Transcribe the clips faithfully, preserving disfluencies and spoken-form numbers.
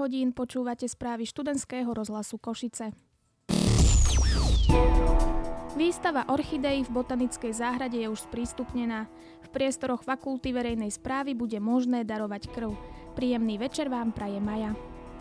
hodín počúvate správy študentského rozhlasu Košice. Výstava orchideí v botanickej záhrade je už sprístupnená. V priestoroch Fakulty verejnej správy bude možné darovať krv. Príjemný večer vám praje Maja.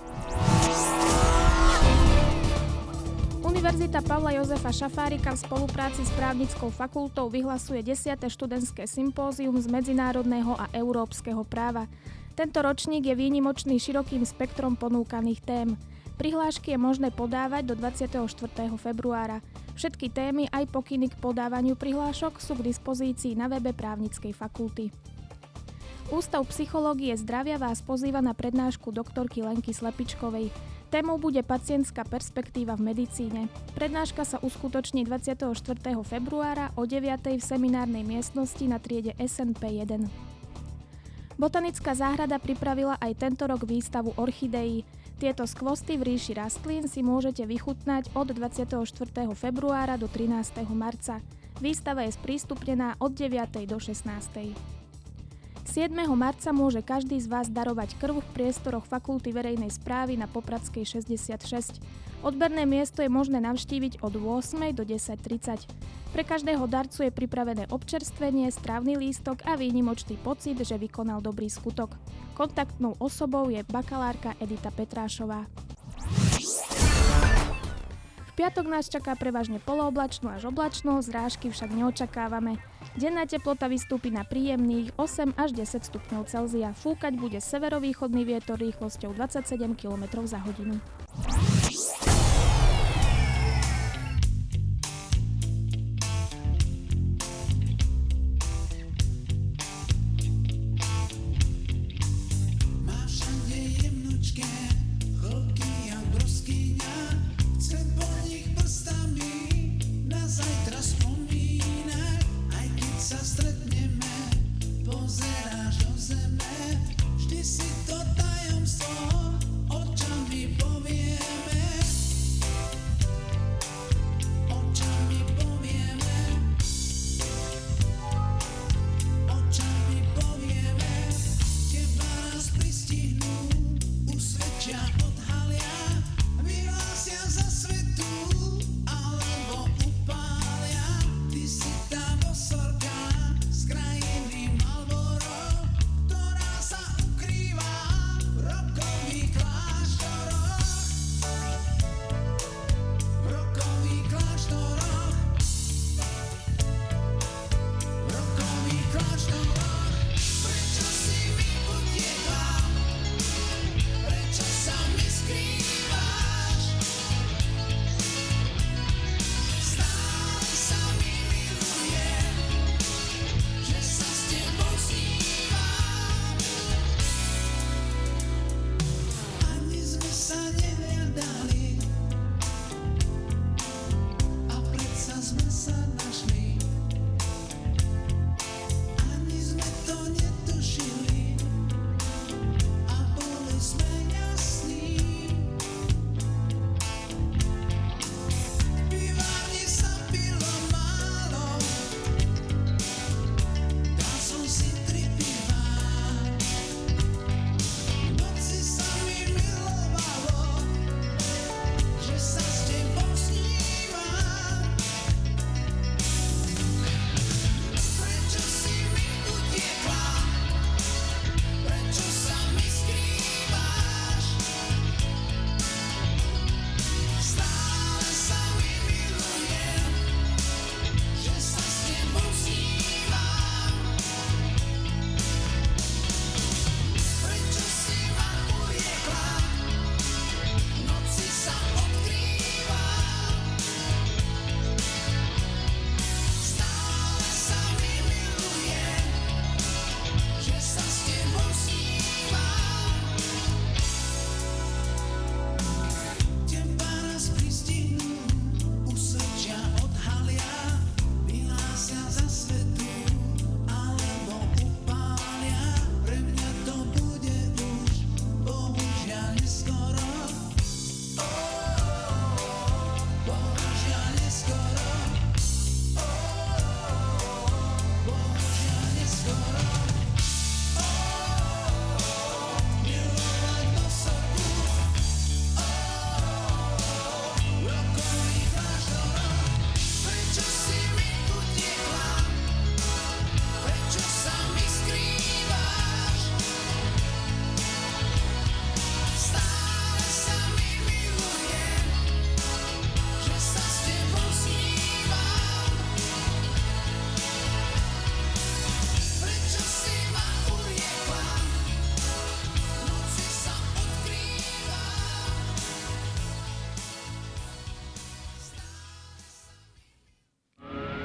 Univerzita Pavla Jozefa Šafárika v spolupráci s právnickou fakultou vyhlasuje desiate študentské sympózium z medzinárodného a európskeho práva. Tento ročník je výnimočný širokým spektrom ponúkaných tém. Prihlášky je možné podávať do dvadsiateho štvrtého februára. Všetky témy aj pokyny k podávaniu prihlášok sú k dispozícii na webe právnickej fakulty. Ústav psychológie zdravia vás pozýva na prednášku doktorky Lenky Slepičkovej. Témou bude pacientská perspektíva v medicíne. Prednáška sa uskutoční dvadsiateho štvrtého februára o deviatej v seminárnej miestnosti na triede es en pé jeden. Botanická záhrada pripravila aj tento rok výstavu orchideí. Tieto skvosty v ríši rastlín si môžete vychutnať od dvadsiateho štvrtého februára do trinásteho marca. Výstava je sprístupnená od deviatej do šestnástej. siedmeho marca môže každý z vás darovať krv v priestoroch Fakulty verejnej správy na Popradskej šesťdesiatšesť. Odberné miesto je možné navštíviť od ôsmej do desať tridsať. Pre každého darcu je pripravené občerstvenie, strávny lístok a výnimočný pocit, že vykonal dobrý skutok. Kontaktnou osobou je bakalárka Edita Petrášová. V piatok nás čaká prevažne polooblačno až oblačno, zrážky však neočakávame. Denná teplota vystúpi na príjemných osem až desať stupňov Celzia. Fúkať bude severovýchodný vietor rýchlosťou dvadsaťsedem kilometrov za hodinu. Si to tajomstvo očami povieme.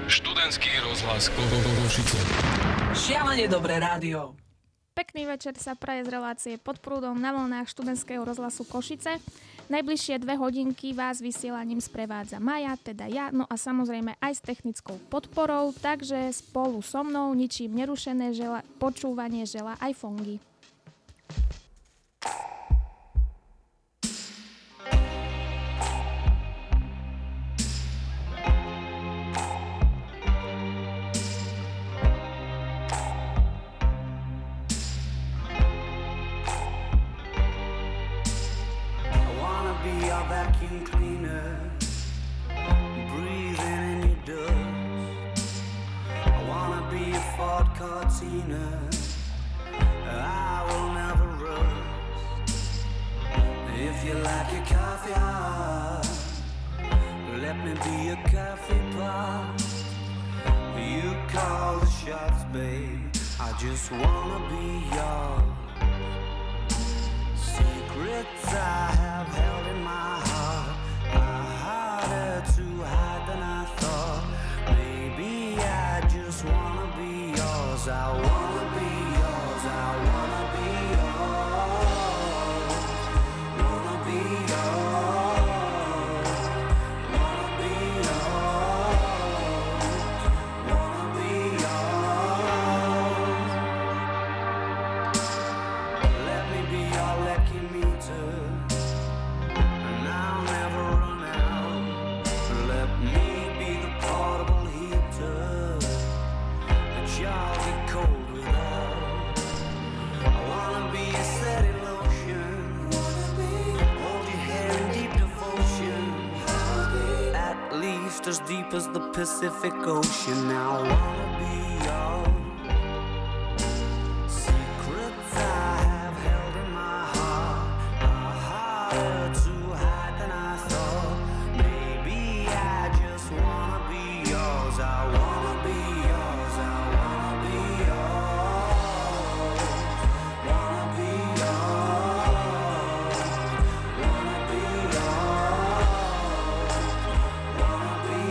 Študentský rozhlas Košice. Šialene dobré rádio. Pekný večer sa praje z relácie Pod prúdom na vlnách študentského rozhlasu Košice. Najbližšie dve hodinky vás vysielaním sprevádza Maja, teda ja, no a samozrejme aj s technickou podporou, takže spolu so mnou ničím nerušené žela, počúvanie žela aj Fongy. As deep as the Pacific Ocean, now I wanna be yours. Secrets I have held in my heart are harder to hide than I thought. Maybe I just wanna be yours. I wanna be yours. I wanna be yours. Wanna be yours. Wanna be yours. Wanna be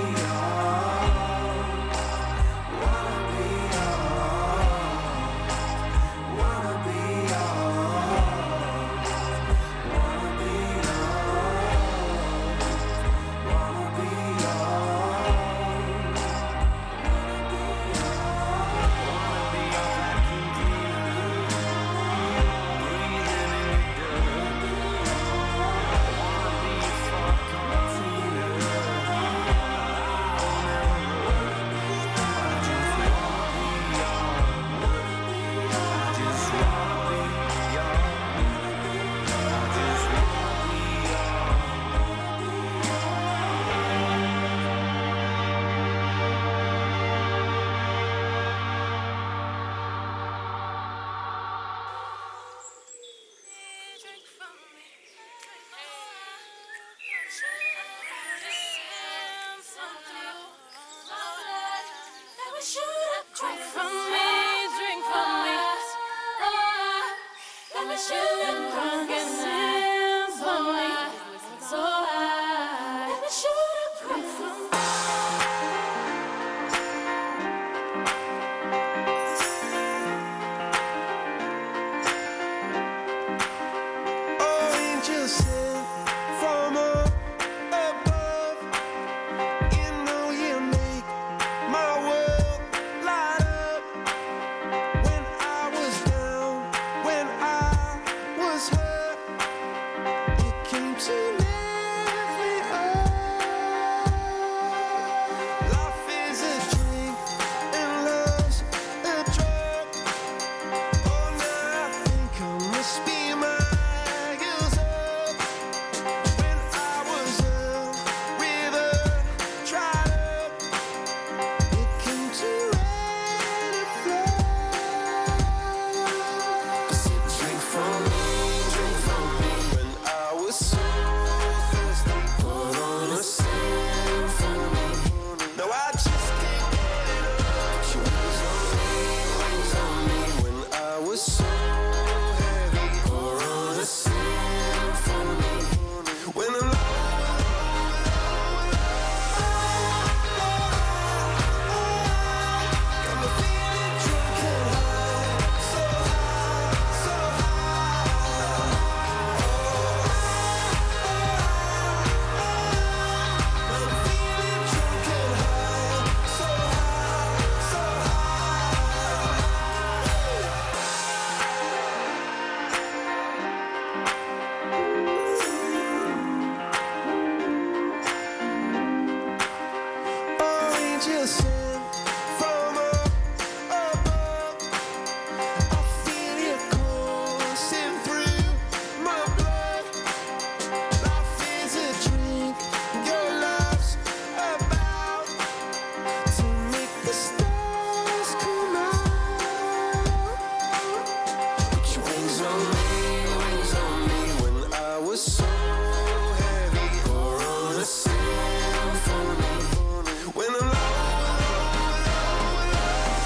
angel sent from up above. I feel you coursing through my blood. Life is a drink, your love's about to make the stars come out. Put your wings on me, wings on me when I was so heavy. Pour on a symphony when I'm low, low, low,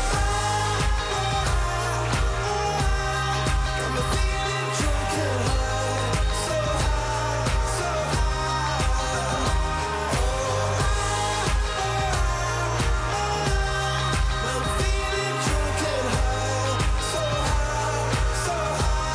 low. Got me feeling drunk and high, so high, so high. I'm feeling drunk and high, so high, so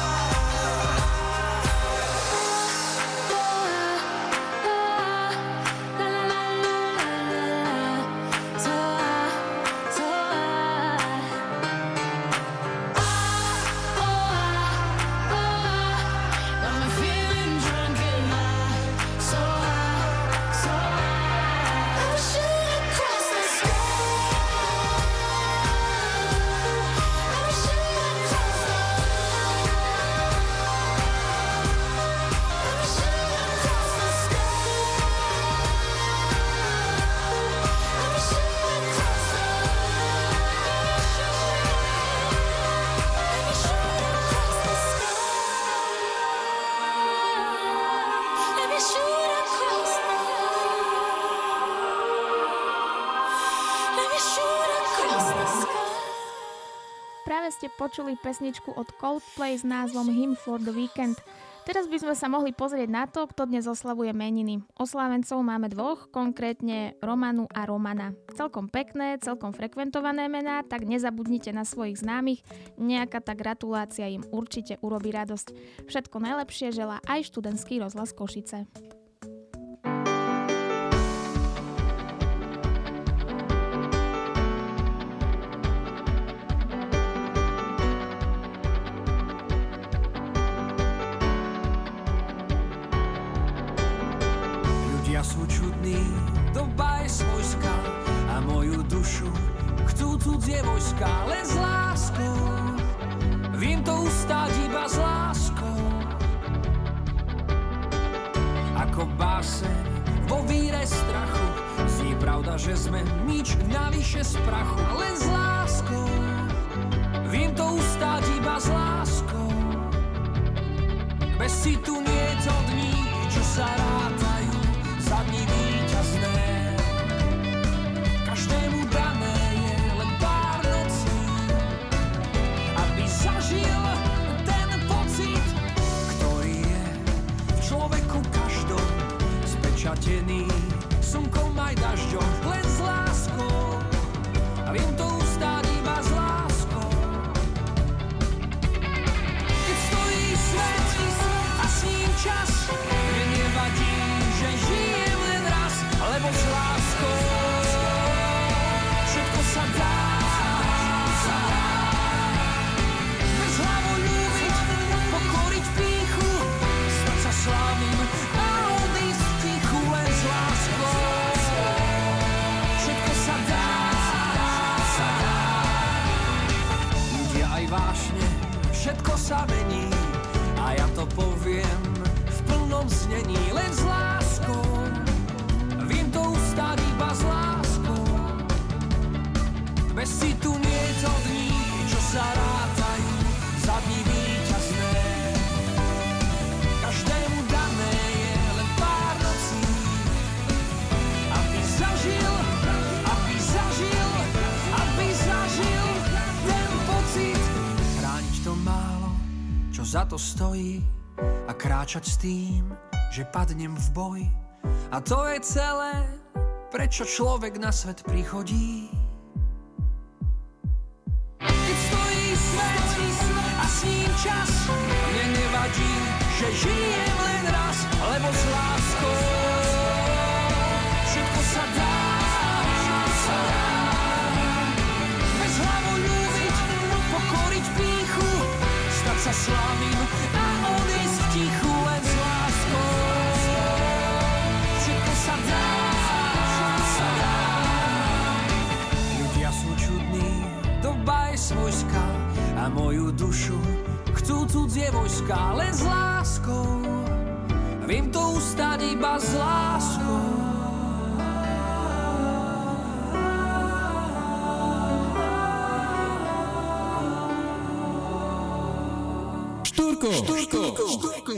Práve ste počuli pesničku od Coldplay s názvom Hymn for the Weekend. Teraz by sme sa mohli pozrieť na to, kto dnes oslavuje meniny. Oslávencov máme dvoch, konkrétne Romanu a Romana. Celkom pekné, celkom frekventované mená, tak nezabudnite na svojich známych. Nejaká tá gratulácia im určite urobí radosť. Všetko najlepšie želá aj študentský rozhlas Košice. Ľudia sú čudní, doba je svojská a moju dušu chcú cudzie vojska, len s láskou. Viem to ustáť iba s láskou. Ako báseň vo víre strachu, znie pravda, že sme nič navyše z prachu, len s láskou. Viem to ustáť iba s láskou. Bez citu nie je to dní, čo sa rátajú za dní víťazné. Každému dané je len pár nocí, aby zažil ten pocit, ktorý je v človeku každom spečatený slnkom aj dažďom, len s láskou. A viem to ustáť iba s láskou. Keď stojí svet a s ním čas, mne nevadí, že žijem len raz, lebo s láskou všetko sa dá. Bez hlavolúbiť, pokoriť pýchu, stať sa slávnym a odísť v tichu, len s láskou všetko sa dá. Ľudia aj vášne, všetko sa mení a ja to poviem v plnom znení, len s láskou. Viem to ustáť iba s láskou. Bez citu nie je to dní, čo sa rátajú za dní víťazné. Každému dané je len pár nocí, aby zažil, aby zažil, aby zažil ten pocit. Chrániť to málo, čo za to stojí, a kráčať s tým, že padnem v boji. A to je celé, prečo človek na svet prichodí. Keď stojí svet a s ním čas, mne nevadí, že žijem len raz, lebo s láskou všetko sa dá. Bez hlavolúbiť, pokoriť pýchu, stať sa slávnym a odísť v tichu, len s láskou všetko sa dá. láska, len s láskou. Viem to ustať iba s láskou. Štúrko, Štúrko, Štúrko.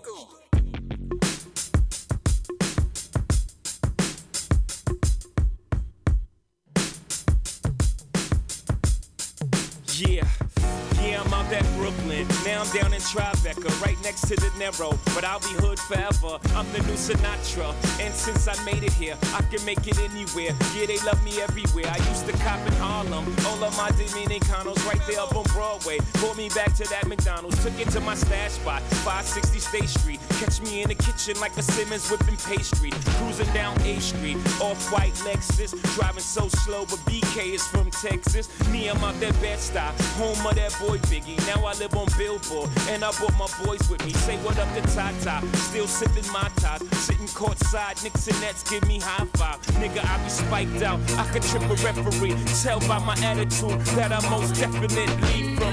Yeah, yeah, I'm out at Brooklyn. Now I'm down in Tribeca, right next to the Narrow. But I'll be hood forever. I'm the new Sinatra. And since I made it here, I can make it anywhere. Yeah, they love me everywhere. I used to cop in Harlem. All of my Dominicanos right there up on Broadway. Pulled me back to that McDonald's. Took it to my stash spot, five sixty State Street. Catch me in the kitchen like a Simmons whipping pastry. Cruising down A Street, off-white Lexus. Driving so slow, but B K is from Texas. Me, I'm out that Bed-Stuy, home of that boy Biggie. Now I live on Billboard, and I brought my boys with me. Say what up to Tata, still sipping my top. Sitting courtside, Knicks and Nets give me high five. Nigga, I be spiked out, I could trip a referee. Tell by my attitude that I most definitely from.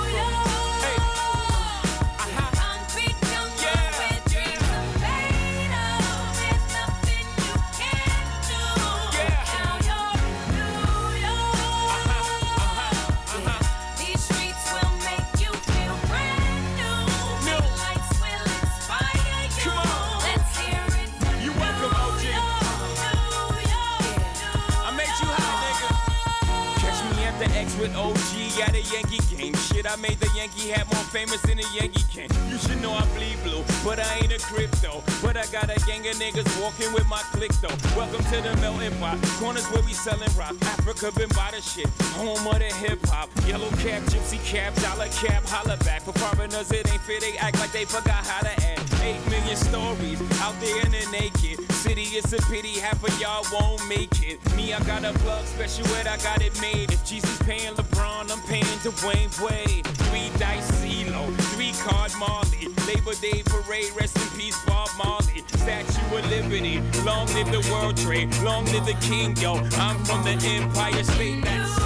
With O G at a Yankee game. Shit, I made the Yankee hat more famous than a Yankee can. You should know I bleed blue, but I ain't a crypto. But I got a gang of niggas walking with my click though. Welcome to the melting pot. Corners where we selling rock. Africa been by the shit. Home of the hip hop. Yellow cap, gypsy cap, dollar cap, holla back. For foreigners it ain't fair, they act like they forgot how to act. Eight million stories out there in the naked city. It's a pity half of y'all won't make it. Me, I got a plug special ed, I got it made. If Jesus paying LeBron, I'm paying Dwayne Wade. Three dice CeeLo, three card Marley. Labor Day parade, rest in peace Bob Marley. Statue of Liberty, long live the World Trade, long live the King, yo. I'm from the Empire State. That's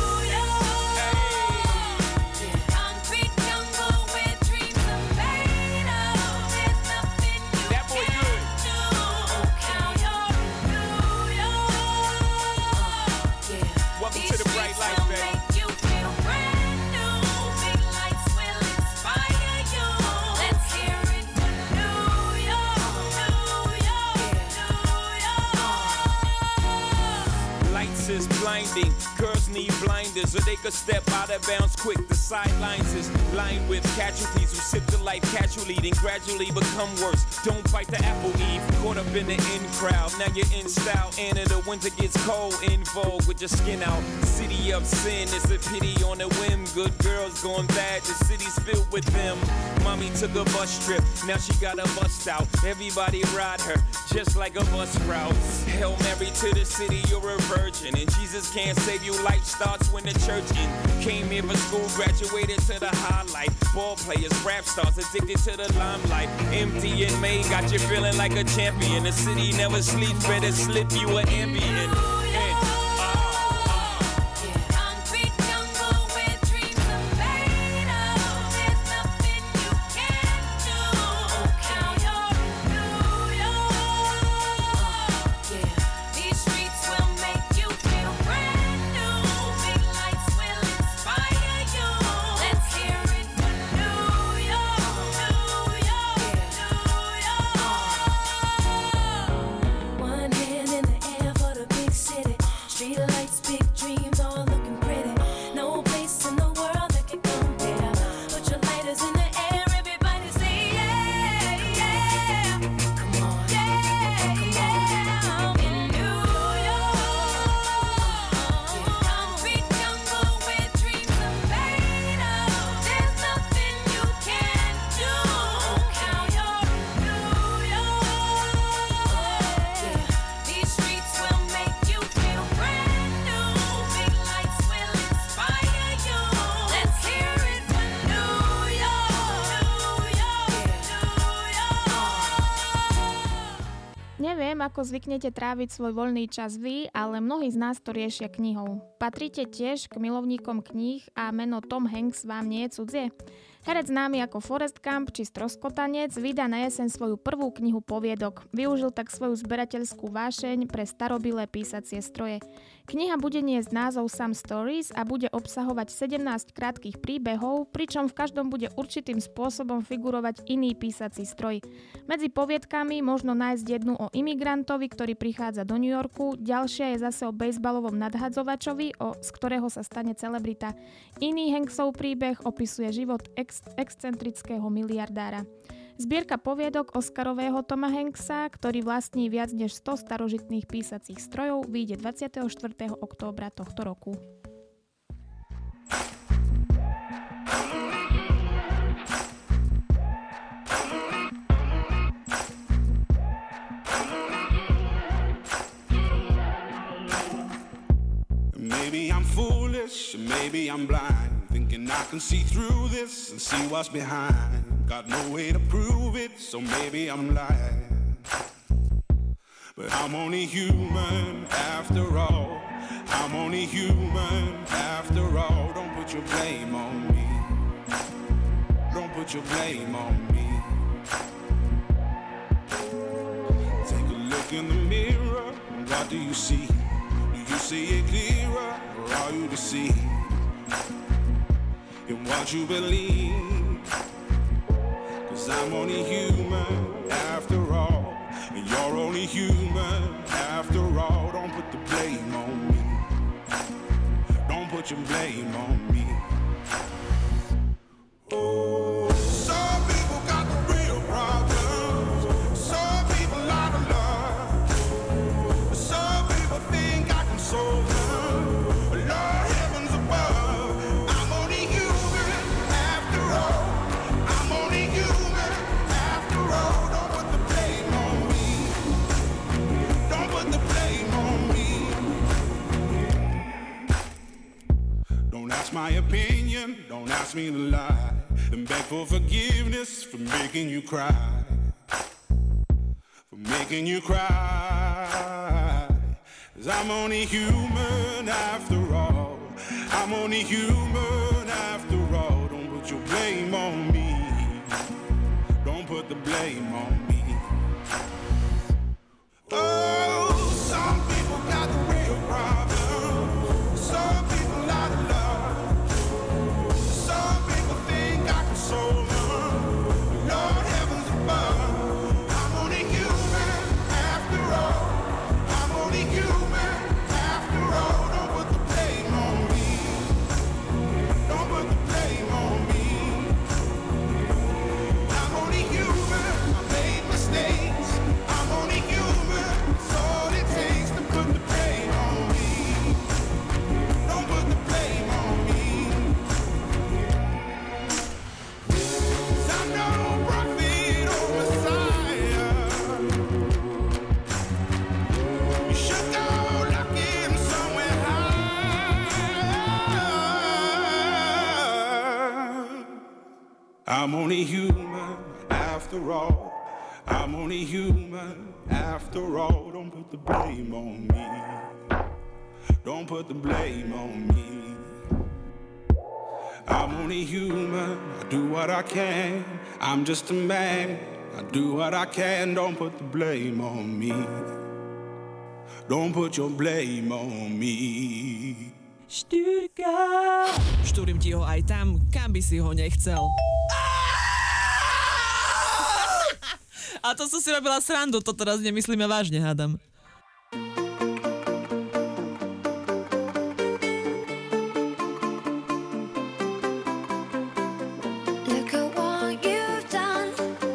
blinding. Girls need blinders so they could step out of bounds quick. The sidelines is lined with casualties who sip the life casually, then gradually become worse. Don't fight the apple eve, caught up in the in crowd. Now you're in style, and in the winter gets cold. In vogue with your skin out. City of sin, it's a pity on a whim. Good girls going bad, the city's filled with them. Mommy took a bus trip, now she got a bust out. Everybody ride her, just like a bus route. Hail Mary to the city, you're a virgin. And Jesus can't save you, life starts when the church in. Came here for school, graduated to the highlight. Ball players, rap stars, addicted to the limelight. Empty and May got you feeling like a champion. The city never sleeps, better slip you an ambient. Neviem, ako zvyknete tráviť svoj voľný čas vy, ale mnohí z nás to riešia knihou. Patríte tiež k milovníkom kníh a meno Tom Hanks vám nie je cudzie? Herec známy ako Forrest Gump či Stroskotanec vydá na jeseň svoju prvú knihu poviedok. Využil tak svoju zberateľskú vášeň pre starobilé písacie stroje. Kniha bude niesť názov Some Stories a bude obsahovať sedemnásť krátkych príbehov, pričom v každom bude určitým spôsobom figurovať iný písací stroj. Medzi poviedkami možno nájsť jednu o imigrantovi, ktorý prichádza do New Yorku, ďalšia je zase o bejsbalovom nadhadzovačovi, o, z ktorého sa stane celebrita. Iný Hanksov príbeh opisuje život ex- excentrického miliardára. Zbierka poviedok Oscarového Toma Hanksa, ktorý vlastní viac než sto starožitných písacích strojov, vyjde dvadsiateho štvrtého októbra tohto roku. Maybe I'm foolish, maybe I'm blind, thinking I can see through this and see what's behind. Got no way to prove it, so maybe I'm lying. But I'm only human after all. I'm only human after all. Don't put your blame on me. Don't put your blame on me. Take a look in the mirror, what do you see? Do you see it clearer, or are you deceived in what you believe? Cause I'm only human after all, and you're only human after all. Don't put the blame on me. Don't put your blame on me. Oh, some people got the real problems. Some people out of love. Some people think I can solve them. Lord heavens above, I'm only human after all. I'm only human after all. Don't put the blame on me. Don't put the blame on me. Don't ask my opinion, don't ask me to lie, and beg for forgiveness for making you cry, for making you cry. Cause I'm only human after all. I'm only human after all. Don't put your blame on me. Don't put the blame on me. Oh, some people got the real problem. Some people out of love. Some people think I can solve them. Lord heavens above, I'm only human after all. I'm only human after all. Don't put the blame on me. Don't put the blame on me. I'm only human. I made mistakes. I'm only human. It's all it takes to put the blame on me. Don't put the blame on me. 'Cause I'm no prophet or Messiah. You should go looking somewhere high. I'm only human after all. I'm only human after all. Don't put the blame on me. Don't put the blame on me. I'm only human. I do what I can. I'm just a man. I do what I can. Don't put the blame on me. Don't put your blame on me. Štyrka. Štúrim ti ho aj tam, kam by si ho nechcel. A to som si robila srandu, to teraz nemyslíme vážne, hádam. Look at what you've done.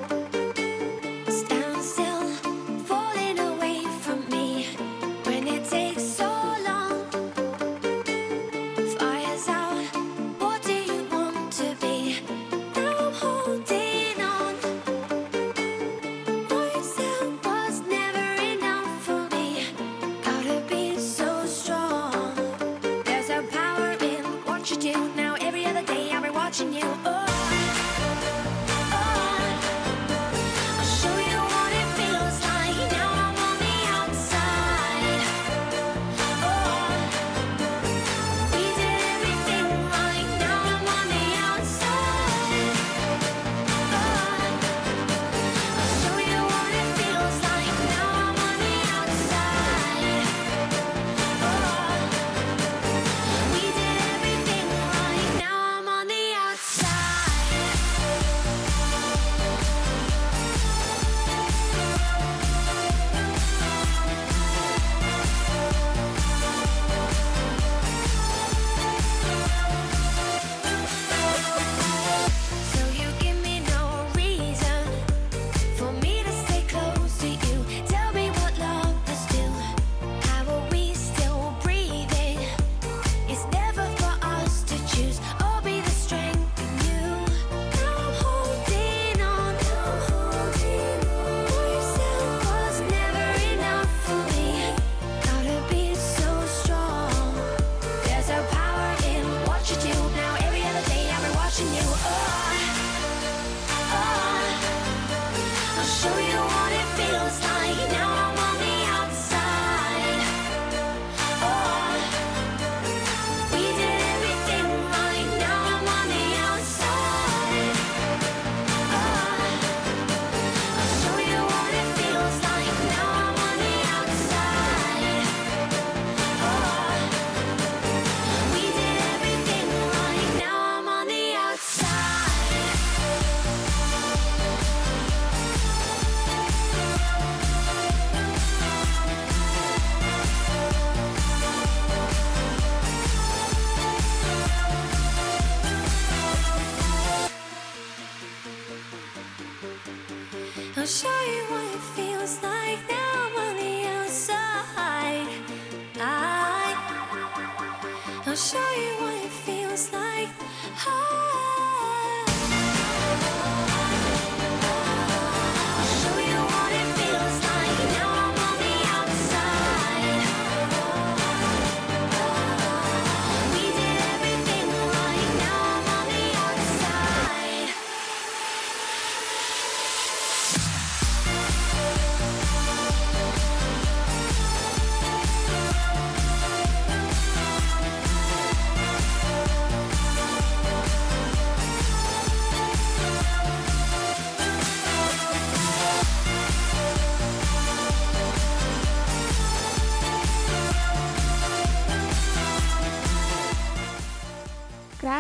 Stand still, falling away from me. When it takes so long, fire's out. What do you want to be? Now I'm holding on. What you said was never enough for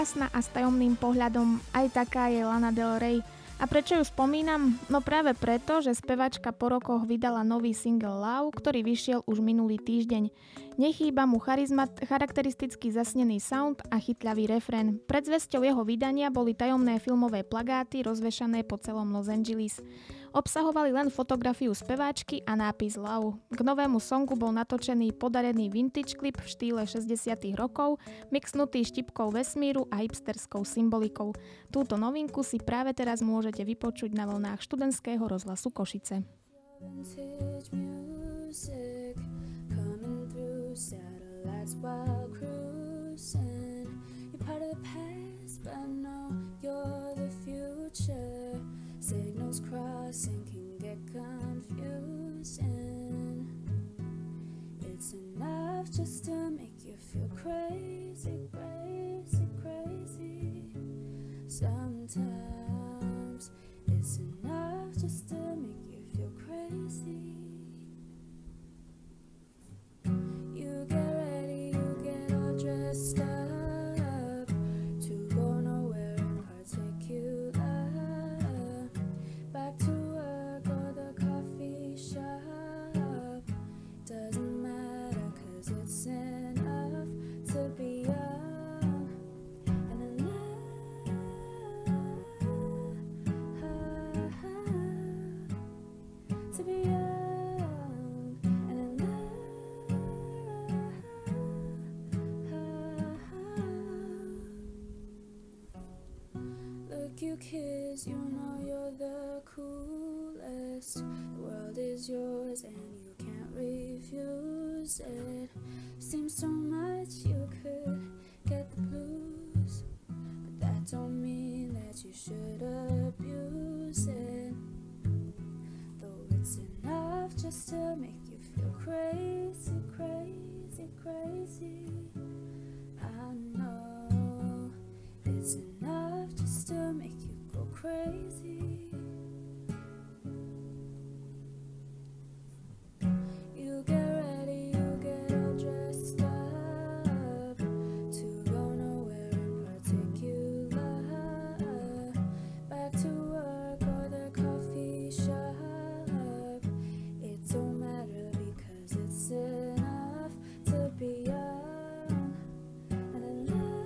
krásna a s tajomným pohľadom, aj taká je Lana Del Rey. A prečo ju spomínam? No práve preto, že spevačka po rokoch vydala nový single Love, ktorý vyšiel už minulý týždeň. Nechýba mu charizmat, charakteristicky zasnený sound a chytľavý refrén. Predzvesťou jeho vydania boli tajomné filmové plagáty rozvešané po celom Los Angeles. Obsahovali len fotografiu speváčky a nápis Love. K novému songu bol natočený podarený vintage klip v štýle šesťdesiatych rokov, mixnutý štipkou vesmíru a hipsterskou symbolikou. Túto novinku si práve teraz môžete vypočuť na vlnách študentského rozhlasu Košice. Satellites while cruising. You're part of the past, but no, you're the future. Signals crossing can get confusing. It's enough just to make you feel crazy, crazy, crazy. Sometimes it's enough just to make you feel crazy. You get ready, you get all dressed up to go nowhere in particular. Back to work or the coffee shop. Doesn't matter, cause it's enough to be young and in love. To be young. You kiss, you know you're the coolest. The world is yours and you can't refuse it. Seems so much you could get the blues, but that don't mean that you should abuse it. Though it's enough just to make you feel crazy, crazy, crazy. I know it's enough just to make you go crazy. You get ready, you get all dressed up to go nowhere in particular. Back to work or the coffee shop. It don't matter because it's enough to be young and in love.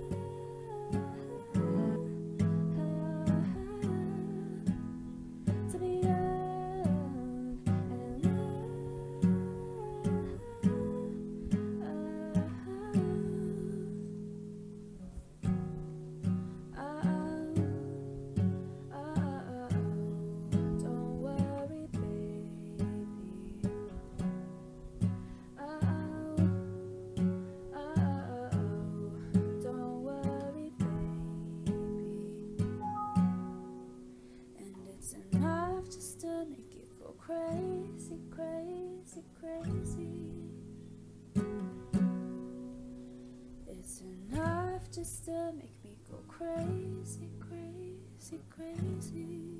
To be young and in love. Oh, don't worry, baby. Oh, oh, don't worry, baby. And it's enough just to make you go crazy, crazy, crazy. It's enough just to make me go crazy, crazy, crazy.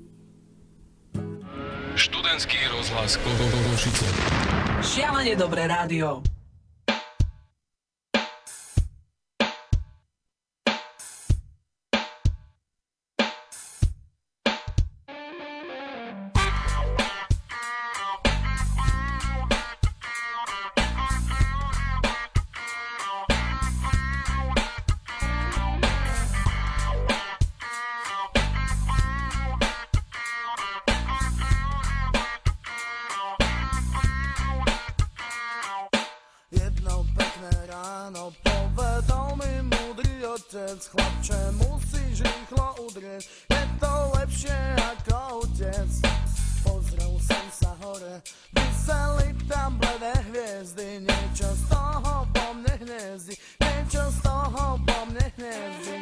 Študentský rozhlas Košice. Šialene dobré rádio. Chlapče, musíš rýchlo udrieť, je to lepšie ako utec. Pozrel som sa hore, vyseli tam bledé hviezdy. Niečo z toho po mne hniezdi, niečo z toho po mne hniezdi.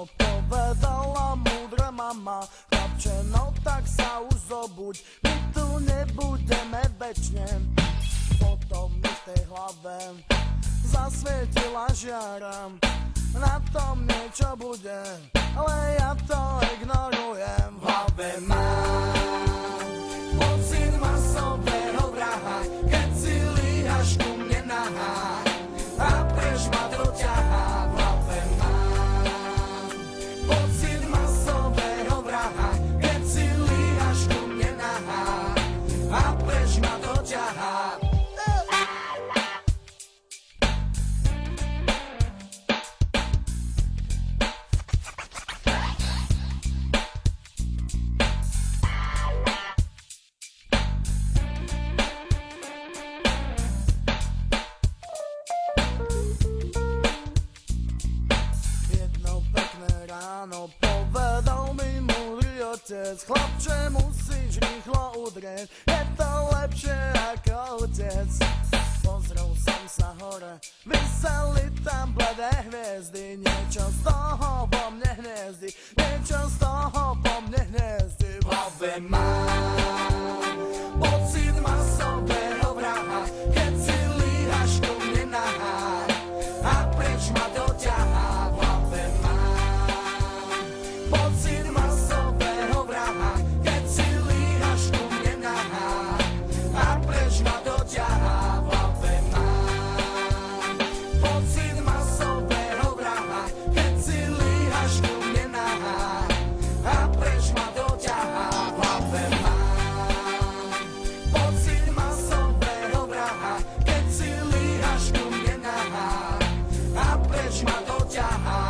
Povedala múdra mama, chlapče, no tak sa už zobuď, my tu nebudeme večne. Potom mi v tej hlave zasvietila žiara. Na tom niečo bude, ale ja to ignorujem. V hlave mám pocit masového vraha, keď si líhaš ku mne nahá a preč ma doťahá. V hlave mám pocit masového vraha, keď si líhaš ku mne nahá a preč ma doťahá. Chlapče, musíš rýchlo udrieť, je to lepšie ako utec. Pozrel som sa hore, vyseli tam bledé hviezdy. Niečo z toho po mne hniezdi, niečo z toho po mne hniezdi. V hlave mám pocit masového vraha, keď si líhaš ku mne nahá a preč ma doťahá. V hlave mám pocit masového vraha, keď si líhaš ku mne nahá a preč ma doťahá. V hlave mám pocit masového vraha, keď si líhaš ku mne nahá a preč ma doťahá. V hlave mám pocit masového vraha, keď si líhaš ku mne nahá a preč ma doťahá.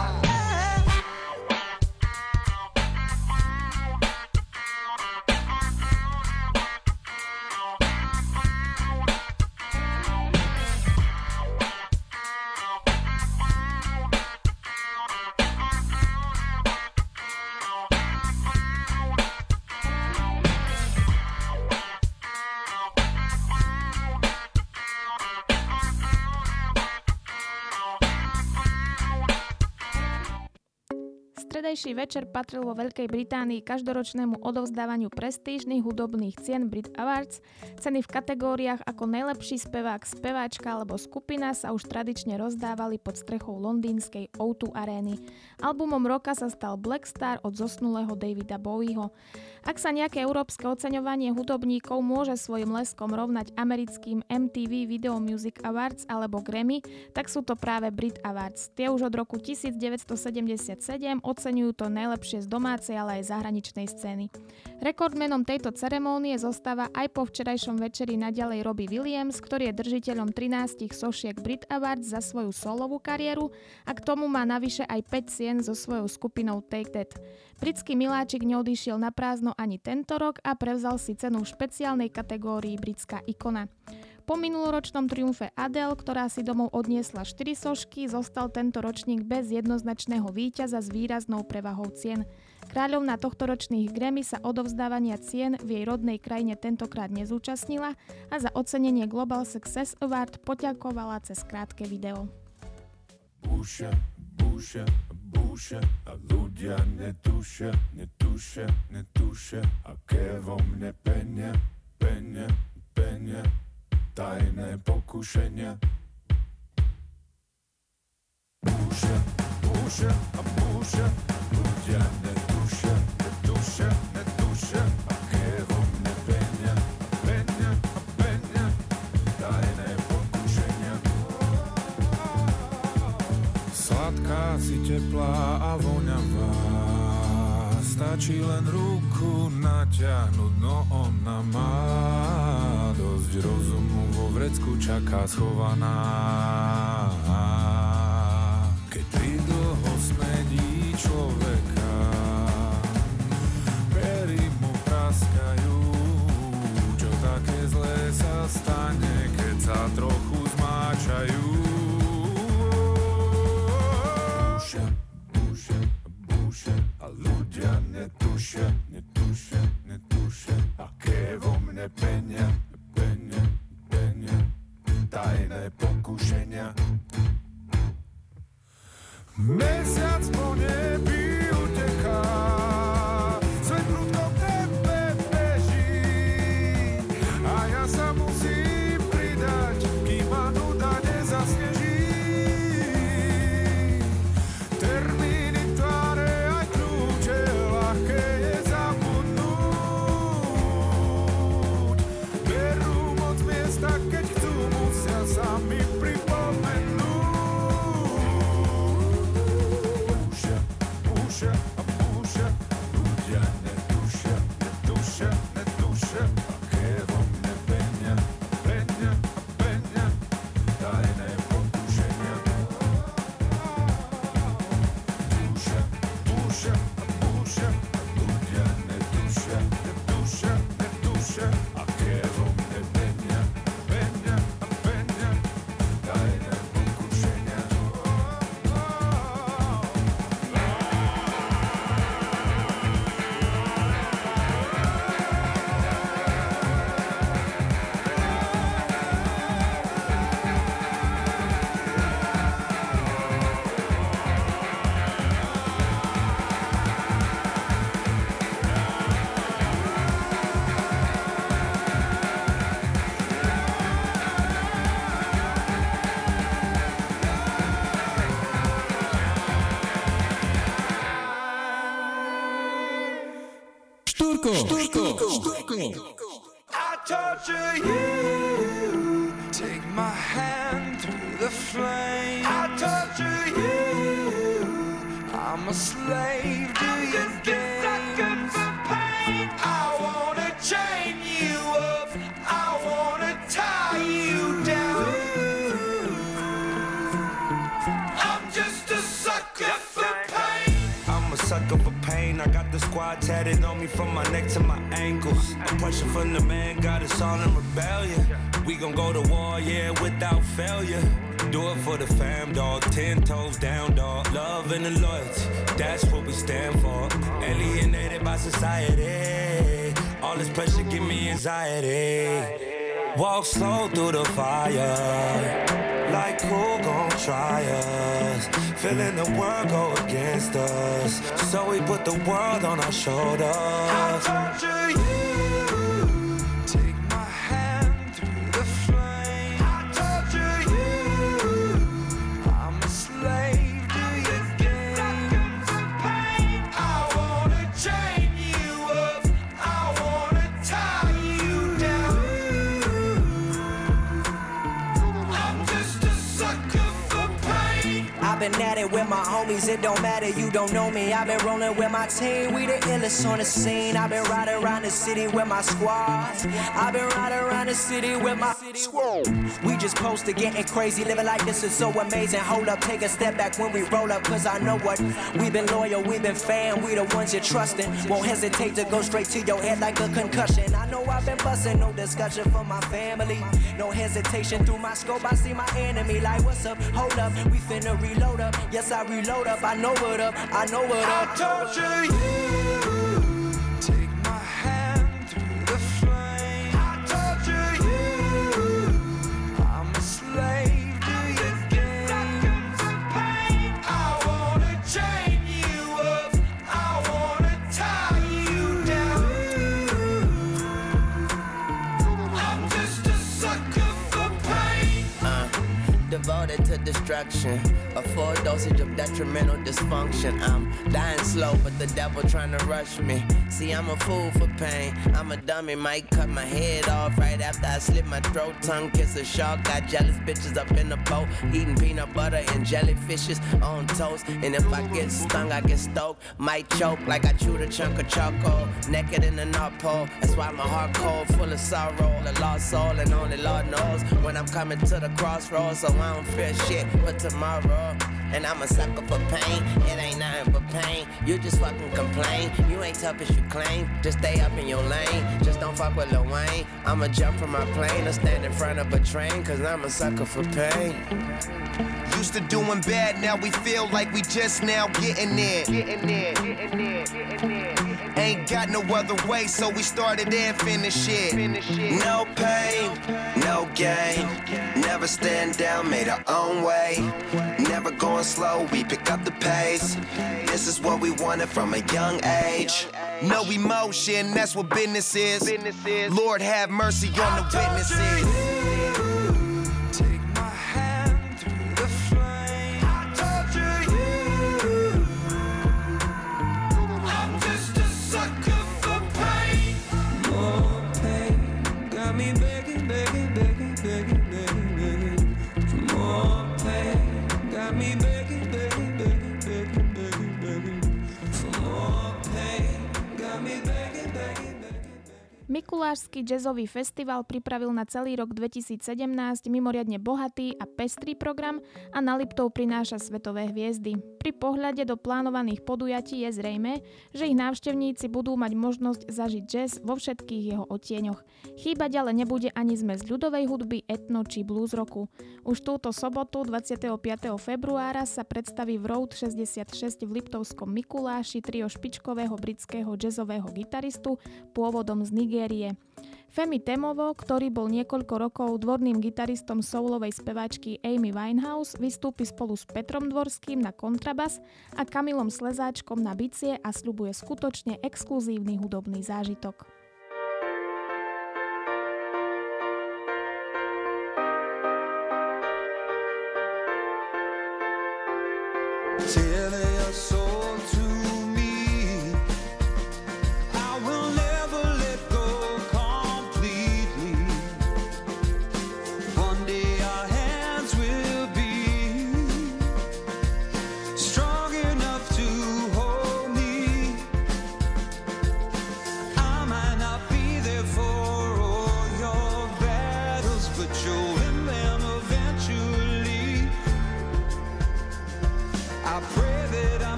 Stredajší večer patril vo Veľkej Británii každoročnému odovzdávaniu prestížnych hudobných cien Brit Awards. Ceny v kategóriách ako najlepší spevák, speváčka alebo skupina sa už tradične rozdávali pod strechou londýnskej ó dva arény. Albumom roka sa stal Black Star od zosnulého Davida Bowieho. Ak sa nejaké európske oceňovanie hudobníkov môže svojim leskom rovnať americkým em tí ví Video Music Awards alebo Grammy, tak sú to práve Brit Awards. Tie už od roku devätnásťstosedemdesiatsedem oceňujú to najlepšie z domácej, ale aj zahraničnej scény. Rekordmenom tejto ceremónie zostáva aj po včerajšom večeri naďalej Robbie Williams, ktorý je držiteľom trinástich sošiek Brit Awards za svoju solovú kariéru a k tomu má navyše aj päť cien so svojou skupinou Take That. Britský miláčik neodišiel na prázdno ani tento rok a prevzal si cenu v špeciálnej kategórii Britská ikona. Po minuloročnom triumfe Adele, ktorá si domov odniesla štyri sošky, zostal tento ročník bez jednoznačného víťaza s výraznou prevahou cien. Kráľovná tohtoročných Grammy sa odovzdávania cien v jej rodnej krajine tentokrát nezúčastnila a za ocenenie Global Success Award poďakovala cez krátke video. Búšia, búšia, búšia a ľudia netušia, netušia, netušia, aké vo mne penia, penia, penia, tajné pokušenia. Búšia, búšia a búšia, ľudia netušia, netušia, netušia, aké vo mne penia, penia a penia, tajné pokušenia. Sladká si teplá a voňavá, stačí len ruku natiahnuť, no ona má dosť rozumu, vo vrecku čaká schovaná. Keď pridlho smedí človeka, pery mu praskajú, čo také zlé sa stane, keď sa trochu zmáčajú. Búšia, búšia, búšia a ľudia netušia, netušia, netušia, aké vo mne penia, penia, penia, tajné pokušenia. Mesiac po nebi uteká, svet prudko v tempe beží, Štúrko, Štúrko, Štúrko. I torture you. Take my hand through the flame. I torture you. I'm a slave to your games. I wanna chain you up. I wanna tie you down. I'm just a sucker for pain. I'm a sucker for pain. I got the squad tatted on me from my neck to my ankles. Oppression from the man got us all in rebellion. We gon' go to war, yeah, without failure. Do it for the fam, dog. Ten toes down, dog. Love and the loyalty, that's what we stand for. Alienated by society. All this pressure give me anxiety. Walk slow through the fire. Like who gon' try us? Feeling the world go against us. So we put the world on our shoulders. I'll torture you. Take my hand through the flame. I'll torture you. I'm a slave to your games. I wanna chain you up. I wanna tie you down. I'm just a sucker for pain. I've been at it with my homies, it don't matter, you don't know me. I've been rolling with my team, we the illest on the scene. I've been riding around the city with my squad. I've been riding around the city with my squad. We just posted getting crazy, living like this is so amazing. Hold up, take a step back when we roll up, cause I know what. We've been loyal, we've been fan, we the ones you're trusting. Won't hesitate to go straight to your head like a concussion. I know I've been busting, no discussion for my family. No hesitation through my scope, I see my enemy like what's up, hold up, we finna reload up. Yes, I reload up, I know what up, I know what up. I torture you. Take my hand through the flame. I torture you. I'm a slave to your games. I wanna chain you up. I wanna tie you down. I'm just a sucker for pain. Uh, devoted to destruction. A full dosage of detrimental dysfunction. I'm dying slow, but the devil trying to rush me. See, I'm a fool for pain. I'm a dummy, might cut my head off right after I slit my throat. Tongue kiss a shark, got jealous bitches up in the boat, eating peanut butter and jellyfishes on toast. And if I get stung, I get stoked. Might choke like I chewed a chunk of charcoal. Naked in the North Pole, that's why my heart cold, full of sorrow. A lost soul, and only Lord knows when I'm coming to the crossroads. So I don't fear shit but tomorrow. And I'm a sucker for pain, it ain't nothing but pain. You just fucking complain, you ain't tough as you claim. Just stay up in your lane, just don't fuck with Lil Wayne. I'ma jump from my plane or stand in front of a train, cause I'm a sucker for pain. Used to doing bad, now we feel like we just now getting there. Getting there, getting there, getting there. Ain't got no other way, so we started and finished it. No pain, no gain. Never stand down, made our own way. Never going slow, we pick up the pace. This is what we wanted from a young age. No emotion, that's what business is. Lord have mercy on the witnesses. Mikulášsky jazzový festival pripravil na celý rok dvetisícsedemnásť mimoriadne bohatý a pestrý program a na Liptov prináša svetové hviezdy. Pri pohľade do plánovaných podujatí je zrejmé, že ich návštevníci budú mať možnosť zažiť jazz vo všetkých jeho odtieňoch. Chýbať ale nebude ani zmes ľudovej hudby, etno či blues rocku. Už túto sobotu dvadsiateho piateho februára sa predstaví v Road šesťdesiatšesť v Liptovskom Mikuláši trio špičkového britského jazzového gitaristu pôvodom z Nigérie. Femi Temovo, ktorý bol niekoľko rokov dvorným gitaristom soulovej speváčky Amy Winehouse, vystúpi spolu s Petrom Dvorským na kontrabas a Kamilom Slezáčkom na bicie a sľubuje skutočne exkluzívny hudobný zážitok. Tell your soul to me. I will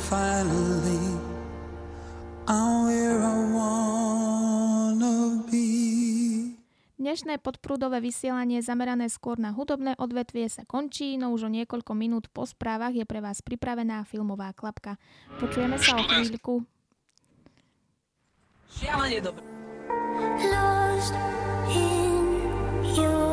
finally I'm where I wanna be. Dnešné podprúdové vysielanie zamerané skôr na hudobné odvetvie sa končí, no už o niekoľko minút po správach je pre vás pripravená filmová klapka. Počujeme sa o chvíľku. Šialene dobre. Lost in your